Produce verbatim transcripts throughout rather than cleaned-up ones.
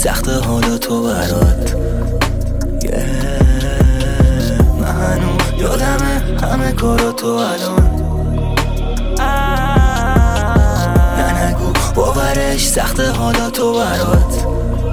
سخته حالا تو برات. من هنوز یادمه همه کارا تو الان. نه نگو باورش سخته حالا تو برات.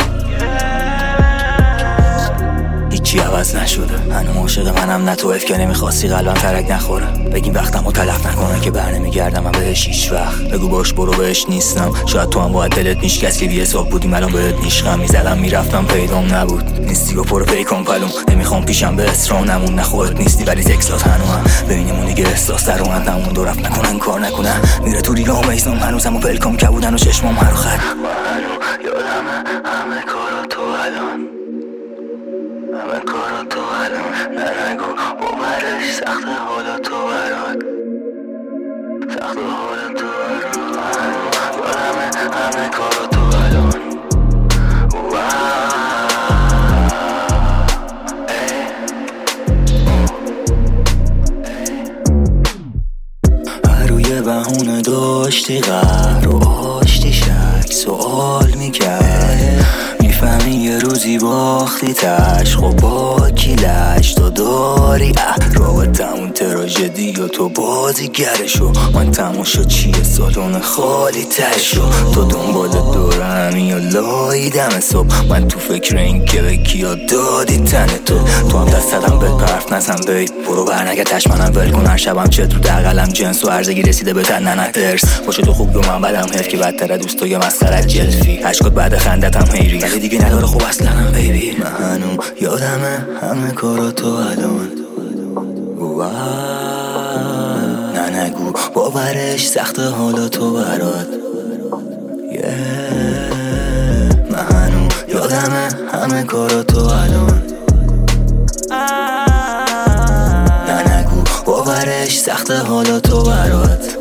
هیچی عوض نشده، هنوز عاشق منم نه تو، که نمیخواستی قلبم ترک نخوره. بگیم وقتم رو تلف نکنه که بر نمیگردم من بهش هیچ وقت. بگو باش برو بهش نیستم، شاید تو هم باید دلت میشکست که بی حساب بودیم الان بهت نیشقم میزدم میرفتم پیدام نبود. نیستی و پرو پیکان پلوم، نمیخوام پیشم به اصرار نمون. نه خودت نیستی ولی زکسات هنوهم ببینیمون دیگه احساس در اومد نمون. دو رفت نکنن کار نکنن میره تو ریگام ایزنم هنوزم و پلکام کبودن و چشمام هر خط. من یادمه همه کارا تو الان، همه کارا تو الان. نه نگو باورش سخته حالا تو برات، سخته حالا تو برات. یادمه همه کارا تو الان. هر روی بهونه داشتی غر و آشتی شک سوال میکرد. میفهمی یه روزی باختی تش خب با کیلش تو داری رابطمون تراژدی و تو بازیگرشو. من تماشا چیه سالون خالی تشو. تو دنبال دوره همی و لایی دم صبح، من تو فکر این که به کیا دادی تن تو. تو هم دست دادم بهت پرف نزن بید برو برنگه تش منم ول کن. هر شبم چت رو در قلم جنس و عرضگی رسیده به تن ننه ارس باشه. تو خوب و من بدم حیف که بدتره دوست و یه مسخرت جلفی. عشقات بعد خندتم حیری ولی دیگه نداره خوب اصلا بیبی. من هنوز یادمه همه کارا تو الان. نه نگو باورش سخته حالا تو برات. من هنوز یادمه همه کارا تو الان. نه نگو باورش سخته حالا تو برات.